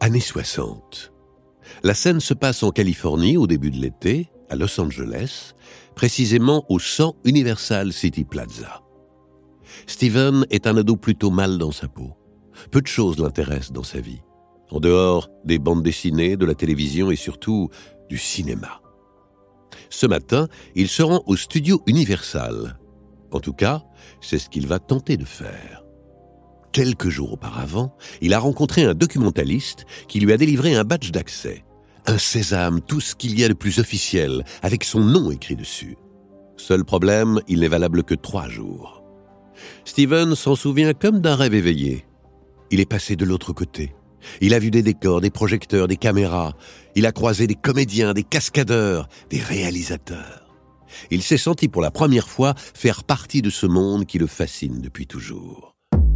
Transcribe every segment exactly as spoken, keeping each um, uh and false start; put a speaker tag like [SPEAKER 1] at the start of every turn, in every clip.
[SPEAKER 1] Années soixante. La scène se passe en Californie au début de l'été, à Los Angeles, précisément au cent Universal City Plaza. Steven est un ado plutôt mal dans sa peau. Peu de choses l'intéressent dans sa vie, en dehors des bandes dessinées, de la télévision et surtout du cinéma. Ce matin, il se rend au studio Universal. En tout cas, c'est ce qu'il va tenter de faire. Quelques jours auparavant, il a rencontré un documentaliste qui lui a délivré un badge d'accès. Un sésame, tout ce qu'il y a de plus officiel, avec son nom écrit dessus. Seul problème, il n'est valable que trois jours. Steven s'en souvient comme d'un rêve éveillé. Il est passé de l'autre côté. Il a vu des décors, des projecteurs, des caméras. Il a croisé des comédiens, des cascadeurs, des réalisateurs. Il s'est senti pour la première fois faire partie de ce monde qui le fascine depuis toujours.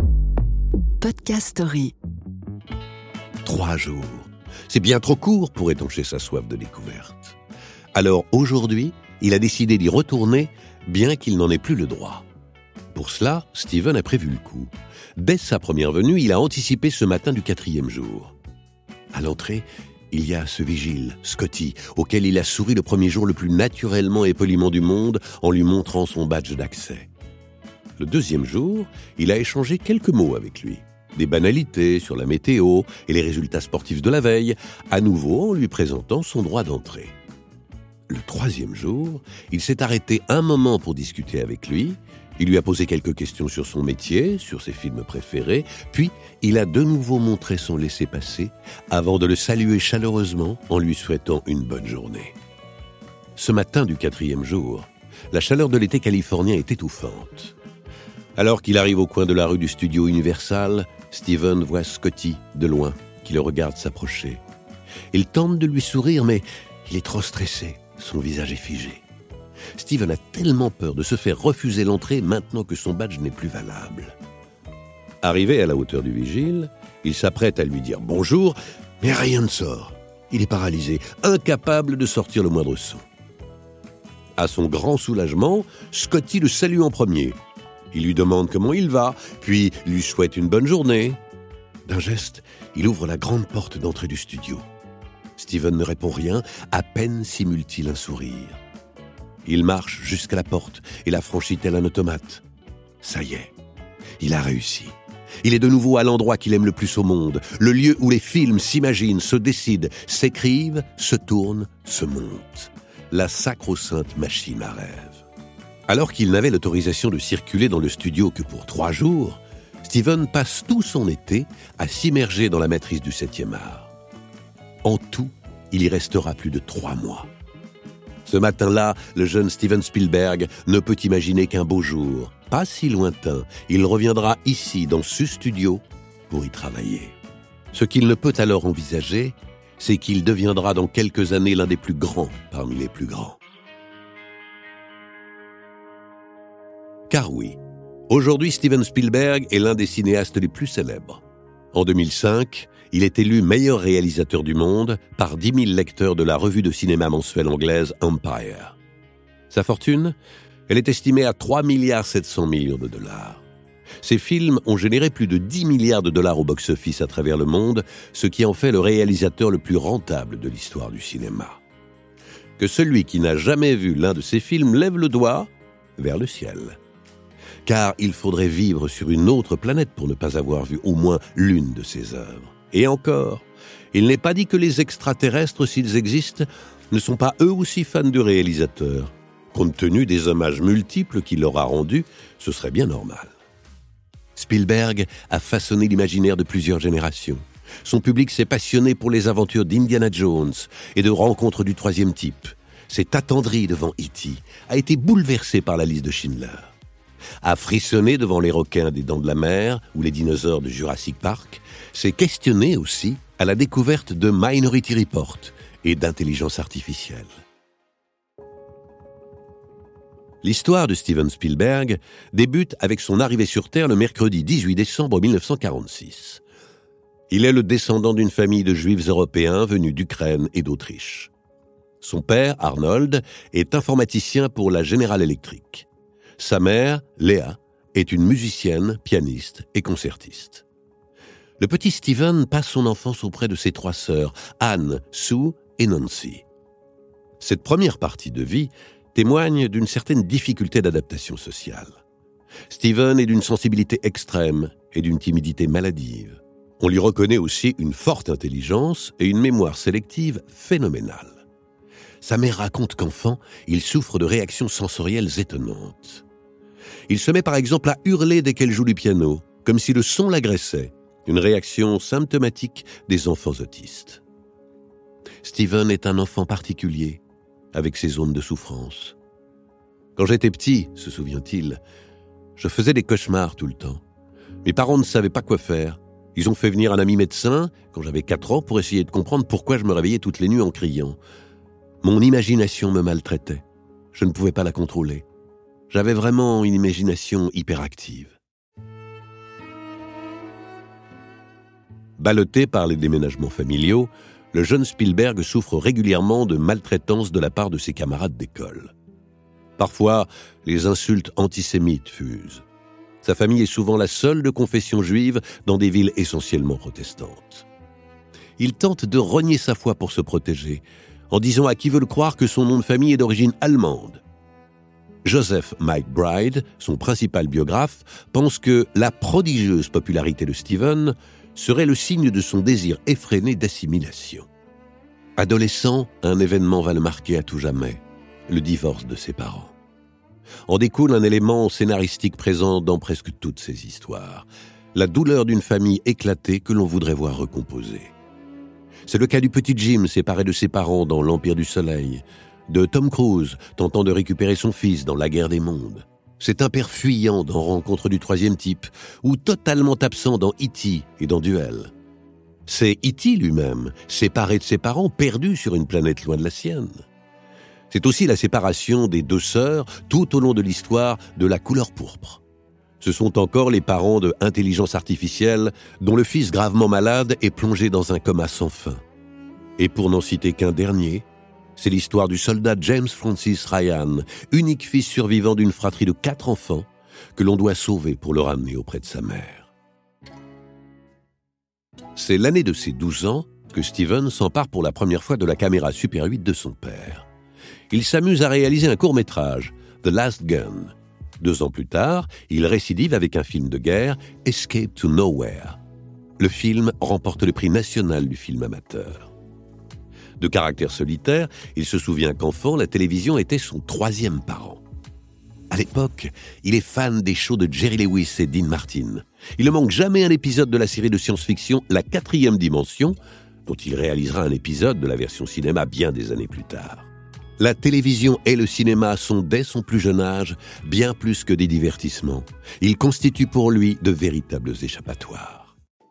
[SPEAKER 2] Podcast Story.
[SPEAKER 1] Trois jours. C'est bien trop court pour étancher sa soif de découverte. Alors aujourd'hui, il a décidé d'y retourner, bien qu'il n'en ait plus le droit. Pour cela, Steven a prévu le coup. Dès sa première venue, il a anticipé ce matin du quatrième jour. À l'entrée, il y a ce vigile, Scotty, auquel il a souri le premier jour le plus naturellement et poliment du monde en lui montrant son badge d'accès. Le deuxième jour, il a échangé quelques mots avec lui. Des banalités sur la météo et les résultats sportifs de la veille, à nouveau en lui présentant son droit d'entrée. Le troisième jour, il s'est arrêté un moment pour discuter avec lui. Il lui a posé quelques questions sur son métier, sur ses films préférés, puis il a de nouveau montré son laissez-passer avant de le saluer chaleureusement en lui souhaitant une bonne journée. Ce matin du quatrième jour, la chaleur de l'été californien est étouffante. Alors qu'il arrive au coin de la rue du studio Universal, Steven voit Scotty, de loin, qui le regarde s'approcher. Il tente de lui sourire, mais il est trop stressé, son visage est figé. Steven a tellement peur de se faire refuser l'entrée maintenant que son badge n'est plus valable. Arrivé à la hauteur du vigile, il s'apprête à lui dire bonjour, mais rien ne sort. Il est paralysé, incapable de sortir le moindre son. À son grand soulagement, Scotty le salue en premier. Il lui demande comment il va, puis lui souhaite une bonne journée. D'un geste, il ouvre la grande porte d'entrée du studio. Steven ne répond rien, à peine simule-t-il un sourire. Il marche jusqu'à la porte et la franchit tel un automate. Ça y est, il a réussi. Il est de nouveau à l'endroit qu'il aime le plus au monde, le lieu où les films s'imaginent, se décident, s'écrivent, se tournent, se montent. La sacro-sainte machine à rêve. Alors qu'il n'avait l'autorisation de circuler dans le studio que pour trois jours, Steven passe tout son été à s'immerger dans la matrice du septième art. En tout, il y restera plus de trois mois. Ce matin-là, le jeune Steven Spielberg ne peut imaginer qu'un beau jour, pas si lointain, il reviendra ici, dans ce studio, pour y travailler. Ce qu'il ne peut alors envisager, c'est qu'il deviendra dans quelques années l'un des plus grands parmi les plus grands. Car oui, aujourd'hui Steven Spielberg est l'un des cinéastes les plus célèbres. En deux mille cinq, il est élu meilleur réalisateur du monde par dix mille lecteurs de la revue de cinéma mensuelle anglaise Empire. Sa fortune, elle est estimée à trois virgule sept milliards de dollars. Ses films ont généré plus de dix milliards de dollars au box-office à travers le monde, ce qui en fait le réalisateur le plus rentable de l'histoire du cinéma. Que celui qui n'a jamais vu l'un de ses films lève le doigt vers le ciel. Car il faudrait vivre sur une autre planète pour ne pas avoir vu au moins l'une de ses œuvres. Et encore, il n'est pas dit que les extraterrestres, s'ils existent, ne sont pas eux aussi fans du réalisateur. Compte tenu des hommages multiples qu'il leur a rendus, ce serait bien normal. Spielberg a façonné l'imaginaire de plusieurs générations. Son public s'est passionné pour les aventures d'Indiana Jones et de Rencontres du troisième type. S'est attendri devant E T, a été bouleversé par la liste de Schindler. A frissonné devant les requins des Dents de la Mer ou les dinosaures de Jurassic Park, s'est questionné aussi à la découverte de Minority Report et d'intelligence artificielle. L'histoire de Steven Spielberg débute avec son arrivée sur Terre le mercredi dix-huit décembre mille neuf cent quarante-six. Il est le descendant d'une famille de juifs européens venus d'Ukraine et d'Autriche. Son père, Arnold, est informaticien pour la General Electric. Sa mère, Léa, est une musicienne, pianiste et concertiste. Le petit Steven passe son enfance auprès de ses trois sœurs, Anne, Sue et Nancy. Cette première partie de vie témoigne d'une certaine difficulté d'adaptation sociale. Steven est d'une sensibilité extrême et d'une timidité maladive. On lui reconnaît aussi une forte intelligence et une mémoire sélective phénoménale. Sa mère raconte qu'enfant, il souffre de réactions sensorielles étonnantes. Il se met par exemple à hurler dès qu'elle joue du piano, comme si le son l'agressait, une réaction symptomatique des enfants autistes. Steven est un enfant particulier, avec ses zones de souffrance. Quand j'étais petit, se souvient-il, je faisais des cauchemars tout le temps. Mes parents ne savaient pas quoi faire. Ils ont fait venir un ami médecin, quand j'avais quatre ans, pour essayer de comprendre pourquoi je me réveillais toutes les nuits en criant. Mon imagination me maltraitait. Je ne pouvais pas la contrôler. J'avais vraiment une imagination hyperactive. Ballotté par les déménagements familiaux, le jeune Spielberg souffre régulièrement de maltraitance de la part de ses camarades d'école. Parfois, les insultes antisémites fusent. Sa famille est souvent la seule de confession juive dans des villes essentiellement protestantes. Il tente de renier sa foi pour se protéger, en disant à qui veut le croire que son nom de famille est d'origine allemande. Joseph McBride, son principal biographe, pense que la prodigieuse popularité de Steven serait le signe de son désir effréné d'assimilation. Adolescent, un événement va le marquer à tout jamais, le divorce de ses parents. En découle un élément scénaristique présent dans presque toutes ces histoires, la douleur d'une famille éclatée que l'on voudrait voir recomposée. C'est le cas du petit Jim séparé de ses parents dans l'Empire du Soleil, de Tom Cruise tentant de récupérer son fils dans La Guerre des Mondes. C'est un père fuyant dans Rencontre du troisième type, ou totalement absent dans E T et dans Duel. C'est E T lui-même, séparé de ses parents, perdu sur une planète loin de la sienne. C'est aussi la séparation des deux sœurs tout au long de l'histoire de La Couleur pourpre. Ce sont encore les parents de Intelligence artificielle dont le fils gravement malade est plongé dans un coma sans fin. Et pour n'en citer qu'un dernier, c'est l'histoire du soldat James Francis Ryan, unique fils survivant d'une fratrie de quatre enfants, que l'on doit sauver pour le ramener auprès de sa mère. C'est l'année de ses douze ans que Steven s'empare pour la première fois de la caméra Super huit de son père. Il s'amuse à réaliser un court-métrage, The Last Gun. Deux ans plus tard, il récidive avec un film de guerre, Escape to Nowhere. Le film remporte le prix national du film amateur. De caractère solitaire, il se souvient qu'enfant, la télévision était son troisième parent. À l'époque, il est fan des shows de Jerry Lewis et Dean Martin. Il ne manque jamais un épisode de la série de science-fiction La Quatrième Dimension, dont il réalisera un épisode de la version cinéma bien des années plus tard. La télévision et le cinéma sont, dès son plus jeune âge, bien plus que des divertissements. Ils constituent pour lui de véritables échappatoires.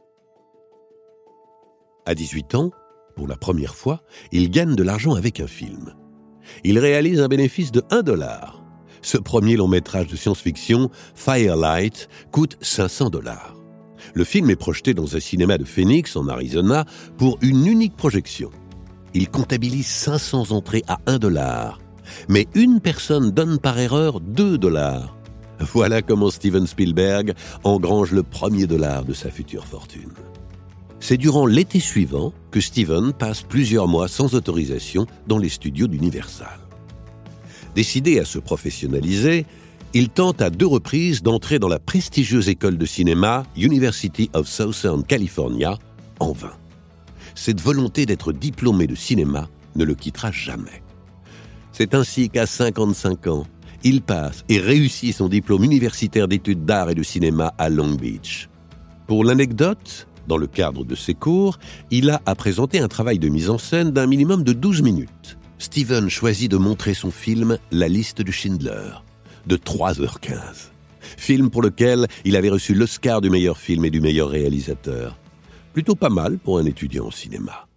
[SPEAKER 1] À dix-huit ans, pour la première fois, il gagne de l'argent avec un film. Il réalise un bénéfice de un dollar. Ce premier long métrage de science-fiction, Firelight, coûte cinq cents dollars. Le film est projeté dans un cinéma de Phoenix, en Arizona, pour une unique projection. Il comptabilise cinq cents entrées à un dollar. Mais une personne donne par erreur deux dollars. Voilà comment Steven Spielberg engrange le premier dollar de sa future fortune. C'est durant l'été suivant que Steven passe plusieurs mois sans autorisation dans les studios d'Universal. Décidé à se professionnaliser, il tente à deux reprises d'entrer dans la prestigieuse école de cinéma University of Southern California, en vain. Cette volonté d'être diplômé de cinéma ne le quittera jamais. C'est ainsi qu'à cinquante-cinq ans, il passe et réussit son diplôme universitaire d'études d'art et de cinéma à Long Beach. Pour l'anecdote, dans le cadre de ses cours, il a à présenter un travail de mise en scène d'un minimum de douze minutes. Steven choisit de montrer son film « La liste de Schindler » de trois heures quinze. Film pour lequel il avait reçu l'Oscar du meilleur film et du meilleur réalisateur. Plutôt pas mal pour un étudiant en cinéma.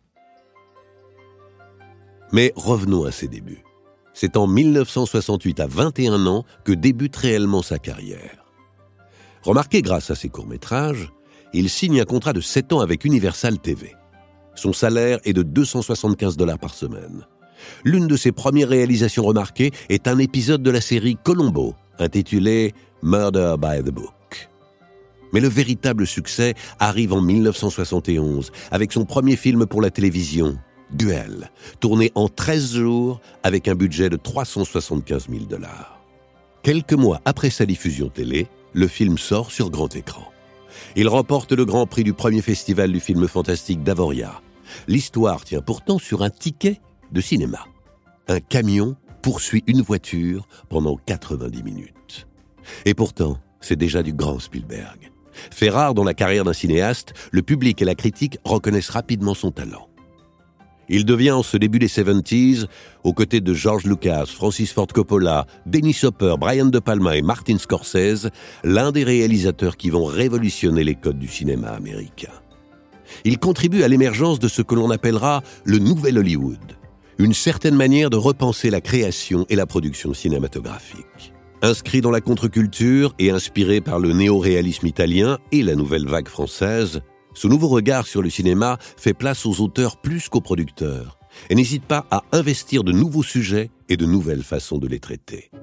[SPEAKER 1] Mais revenons à ses débuts. C'est en mille neuf cent soixante-huit, à vingt et un ans, que débute réellement sa carrière. Remarqué grâce à ses courts-métrages, il signe un contrat de sept ans avec Universal T V. Son salaire est de deux cent soixante-quinze dollars par semaine. L'une de ses premières réalisations remarquées est un épisode de la série Columbo, intitulé « Murder by the Book ». Mais le véritable succès arrive en mille neuf cent soixante et onze avec son premier film pour la télévision, Duel, tourné en treize jours avec un budget de trois cent soixante-quinze mille dollars. Quelques mois après sa diffusion télé, le film sort sur grand écran. Il remporte le grand prix du premier festival du film fantastique d'Avoria. L'histoire tient pourtant sur un ticket de cinéma. Un camion poursuit une voiture pendant quatre-vingt-dix minutes. Et pourtant, c'est déjà du grand Spielberg. Fait rare dans la carrière d'un cinéaste, le public et la critique reconnaissent rapidement son talent. Il devient en ce début des soixante-dix, aux côtés de George Lucas, Francis Ford Coppola, Dennis Hopper, Brian De Palma et Martin Scorsese, l'un des réalisateurs qui vont révolutionner les codes du cinéma américain. Il contribue à l'émergence de ce que l'on appellera le Nouvel Hollywood, une certaine manière de repenser la création et la production cinématographique. Inscrit dans la contre-culture et inspiré par le néo-réalisme italien et la nouvelle vague française, ce nouveau regard sur le cinéma fait place aux auteurs plus qu'aux producteurs et n'hésite pas à investir de nouveaux sujets et de nouvelles façons de les traiter.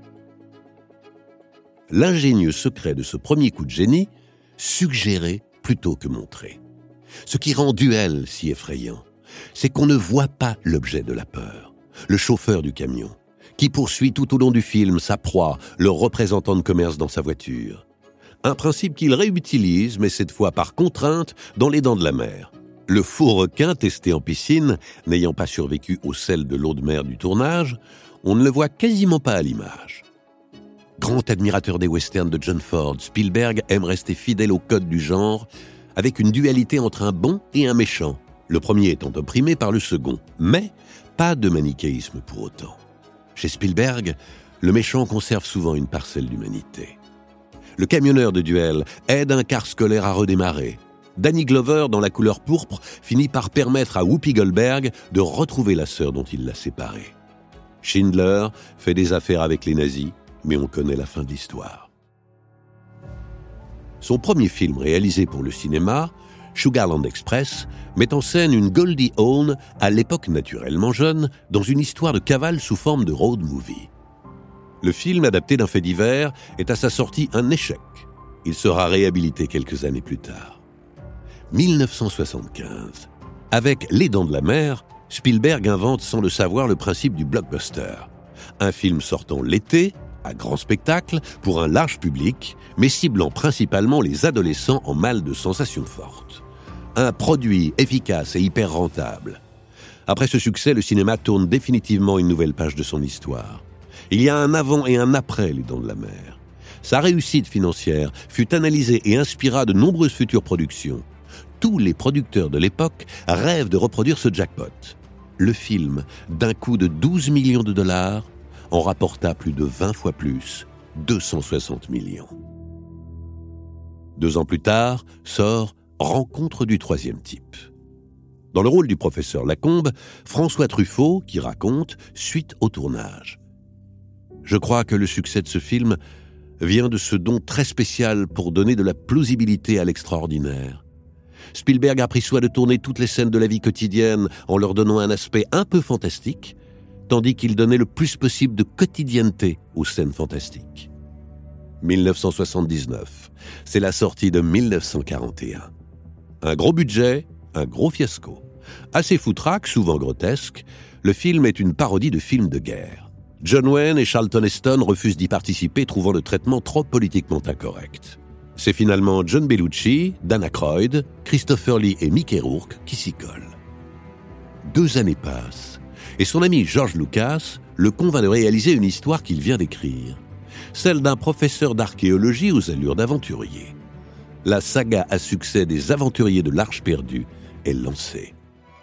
[SPEAKER 1] L'ingénieux secret de ce premier coup de génie, suggérer plutôt que montrer. Ce qui rend Duel si effrayant, c'est qu'on ne voit pas l'objet de la peur, le chauffeur du camion, qui poursuit tout au long du film sa proie, le représentant de commerce dans sa voiture. Un principe qu'il réutilise, mais cette fois par contrainte, dans Les Dents de la Mer. Le faux requin testé en piscine, n'ayant pas survécu au sel de l'eau de mer du tournage, on ne le voit quasiment pas à l'image. Grand admirateur des westerns de John Ford, Spielberg aime rester fidèle au code du genre, avec une dualité entre un bon et un méchant, le premier étant opprimé par le second, mais pas de manichéisme pour autant. Chez Spielberg, le méchant conserve souvent une parcelle d'humanité. Le camionneur de Duel aide un car scolaire à redémarrer. Danny Glover, dans La couleur pourpre, finit par permettre à Whoopi Goldberg de retrouver la sœur dont il l'a séparée. Schindler fait des affaires avec les nazis, mais on connaît la fin de l'histoire. Son premier film réalisé pour le cinéma, Sugarland Express, met en scène une Goldie Hawn, à l'époque naturellement jeune, dans une histoire de cavale sous forme de road movie. Le film, adapté d'un fait divers, est à sa sortie un échec. Il sera réhabilité quelques années plus tard. mille neuf cent soixante-quinze. Avec Les Dents de la Mer, Spielberg invente sans le savoir le principe du blockbuster. Un film sortant l'été, à grand spectacle, pour un large public, mais ciblant principalement les adolescents en mal de sensations fortes. Un produit efficace et hyper rentable. Après ce succès, le cinéma tourne définitivement une nouvelle page de son histoire. Il y a un avant et un après Les Dents de la Mer. Sa réussite financière fut analysée et inspira de nombreuses futures productions. Tous les producteurs de l'époque rêvent de reproduire ce jackpot. Le film, d'un coût de douze millions de dollars, en rapporta plus de vingt fois plus, deux cent soixante millions. Deux ans plus tard, sort Rencontre du troisième type. Dans le rôle du professeur Lacombe, François Truffaut, qui raconte, suite au tournage. Je crois que le succès de ce film vient de ce don très spécial pour donner de la plausibilité à l'extraordinaire. Spielberg a pris soin de tourner toutes les scènes de la vie quotidienne en leur donnant un aspect un peu fantastique, tandis qu'il donnait le plus possible de quotidienneté aux scènes fantastiques. mille neuf cent soixante-dix-neuf, c'est la sortie de mille neuf cent quarante et un. Un gros budget, un gros fiasco. Assez foutraque, souvent grotesque, le film est une parodie de film de guerre. John Wayne et Charlton Heston refusent d'y participer, trouvant le traitement trop politiquement incorrect. C'est finalement John Belushi, Dan Aykroyd, Christopher Lee et Mickey Rourke qui s'y collent. Deux années passent, et son ami George Lucas le convainc de réaliser une histoire qu'il vient d'écrire, celle d'un professeur d'archéologie aux allures d'aventurier. La saga à succès des aventuriers de l'Arche perdue est lancée.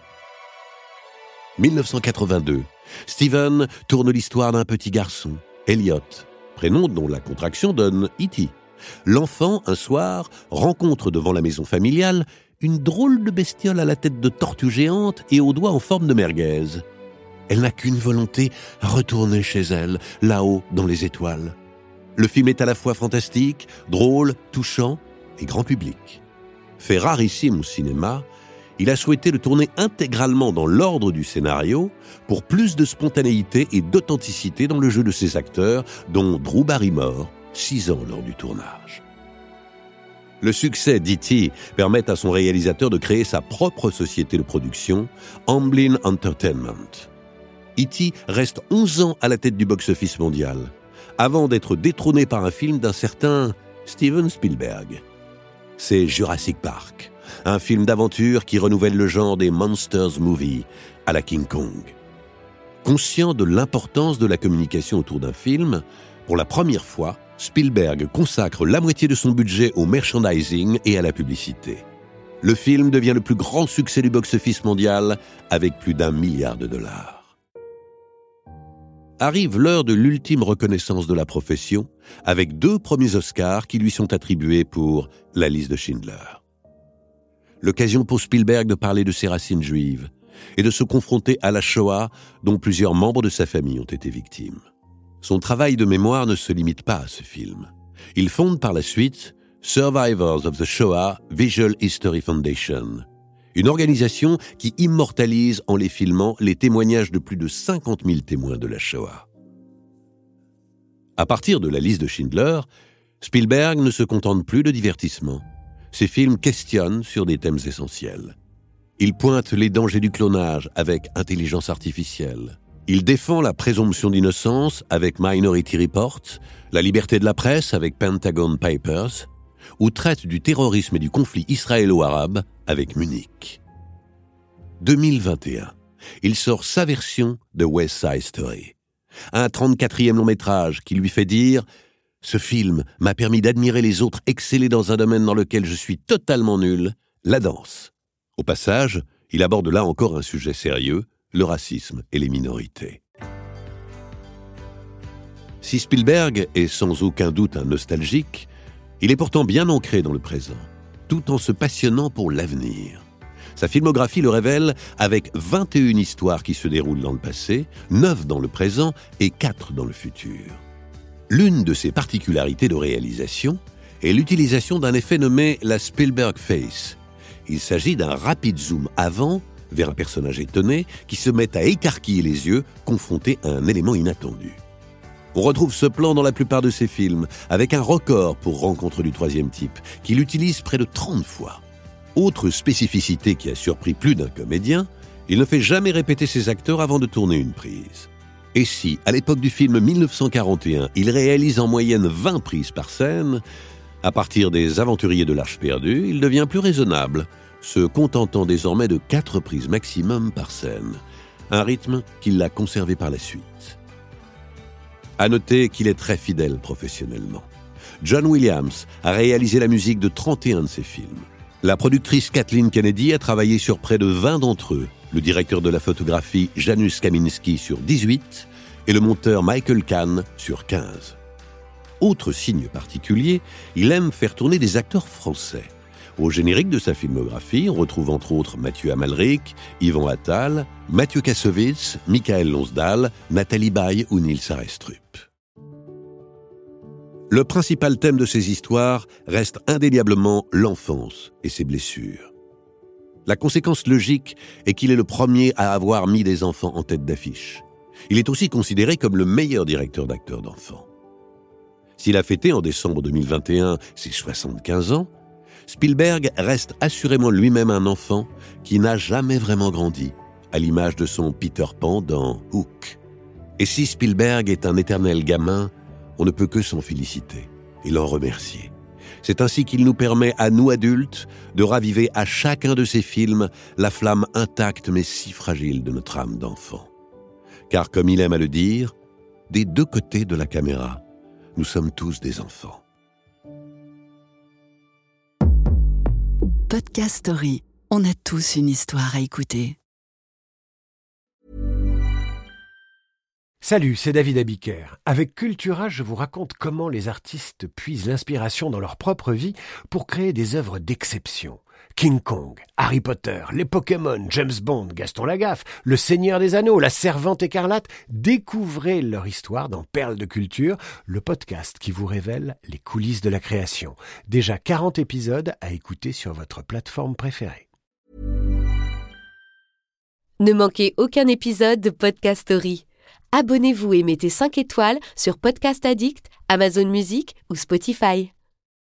[SPEAKER 1] mille neuf cent quatre-vingt-deux, Steven tourne l'histoire d'un petit garçon, Elliot, prénom dont la contraction donne E T L'enfant, un soir, rencontre devant la maison familiale une drôle de bestiole à la tête de tortue géante et aux doigts en forme de merguez. Elle n'a qu'une volonté, retourner chez elle, là-haut dans les étoiles. Le film est à la fois fantastique, drôle, touchant et grand public. Fait rarissime au cinéma, il a souhaité le tourner intégralement dans l'ordre du scénario pour plus de spontanéité et d'authenticité dans le jeu de ses acteurs, dont Drew Barrymore, six ans lors du tournage. Le succès d'E T permet à son réalisateur de créer sa propre société de production, Amblin Entertainment. E T reste onze ans à la tête du box-office mondial, avant d'être détrôné par un film d'un certain Steven Spielberg. C'est Jurassic Park, un film d'aventure qui renouvelle le genre des Monsters Movie à la King Kong. Conscient de l'importance de la communication autour d'un film, pour la première fois, Spielberg consacre la moitié de son budget au merchandising et à la publicité. Le film devient le plus grand succès du box-office mondial avec plus d'un milliard de dollars. Arrive l'heure de l'ultime reconnaissance de la profession, avec deux premiers Oscars qui lui sont attribués pour La liste de Schindler. L'occasion pour Spielberg de parler de ses racines juives et de se confronter à la Shoah dont plusieurs membres de sa famille ont été victimes. Son travail de mémoire ne se limite pas à ce film. Il fonde par la suite Survivors of the Shoah Visual History Foundation, une organisation qui immortalise en les filmant les témoignages de plus de cinquante mille témoins de la Shoah. À partir de La liste de Schindler, Spielberg ne se contente plus de divertissement. Ses films questionnent sur des thèmes essentiels. Il pointe les dangers du clonage avec Intelligence artificielle. Il défend la présomption d'innocence avec Minority Report, la liberté de la presse avec Pentagon Papers, ou traite du terrorisme et du conflit israélo-arabe avec Munich. deux mille vingt et un, il sort sa version de West Side Story, un trente-quatrième long métrage qui lui fait dire « Ce film m'a permis d'admirer les autres exceller dans un domaine dans lequel je suis totalement nul, la danse ». Au passage, il aborde là encore un sujet sérieux, le racisme et les minorités. Si Spielberg est sans aucun doute un nostalgique, il est pourtant bien ancré dans le présent, tout en se passionnant pour l'avenir. Sa filmographie le révèle avec vingt et une histoires qui se déroulent dans le passé, neuf dans le présent et quatre dans le futur. L'une de ses particularités de réalisation est l'utilisation d'un effet nommé la Spielberg Face. Il s'agit d'un rapide zoom avant vers un personnage étonné qui se met à écarquiller les yeux, confronté à un élément inattendu. On retrouve ce plan dans la plupart de ses films, avec un record pour Rencontre du troisième type, qu'il utilise près de trente fois. Autre spécificité qui a surpris plus d'un comédien, il ne fait jamais répéter ses acteurs avant de tourner une prise. Et si, à l'époque du film mille neuf cent quarante et un, il réalise en moyenne vingt prises par scène, à partir des Aventuriers de l'Arche perdue, il devient plus raisonnable, se contentant désormais de quatre prises maximum par scène, un rythme qu'il a conservé par la suite. À noter qu'il est très fidèle professionnellement. John Williams a réalisé la musique de trente et un de ses films. La productrice Kathleen Kennedy a travaillé sur près de vingt d'entre eux, le directeur de la photographie Janusz Kaminski sur dix-huit et le monteur Michael Kahn sur quinze. Autre signe particulier, il aime faire tourner des acteurs français. Au générique de sa filmographie, on retrouve entre autres Mathieu Amalric, Yvan Attal, Mathieu Kassovitz, Michael Lonsdal, Nathalie Baye ou Nils Arestrup. Le principal thème de ces histoires reste indéniablement l'enfance et ses blessures. La conséquence logique est qu'il est le premier à avoir mis des enfants en tête d'affiche. Il est aussi considéré comme le meilleur directeur d'acteurs d'enfants. S'il a fêté en décembre deux mille vingt et un ses soixante-quinze ans, Spielberg reste assurément lui-même un enfant qui n'a jamais vraiment grandi, à l'image de son Peter Pan dans Hook. Et si Spielberg est un éternel gamin, on ne peut que s'en féliciter et l'en remercier. C'est ainsi qu'il nous permet, à nous adultes, de raviver à chacun de ses films la flamme intacte mais si fragile de notre âme d'enfant. Car comme il aime à le dire, des deux côtés de la caméra, nous sommes tous des enfants.
[SPEAKER 2] Podcast Story. On a tous une histoire à écouter.
[SPEAKER 3] Salut, c'est David Abiker. Avec Cultura, je vous raconte comment les artistes puisent l'inspiration dans leur propre vie pour créer des œuvres d'exception. King Kong, Harry Potter, les Pokémon, James Bond, Gaston Lagaffe, Le Seigneur des Anneaux, La Servante écarlate. Découvrez leur histoire dans Perles de Culture, le podcast qui vous révèle les coulisses de la création. Déjà quarante épisodes à écouter sur votre plateforme préférée.
[SPEAKER 4] Ne manquez aucun épisode de Podcast Story. Abonnez-vous et mettez cinq étoiles sur Podcast Addict, Amazon Music ou Spotify.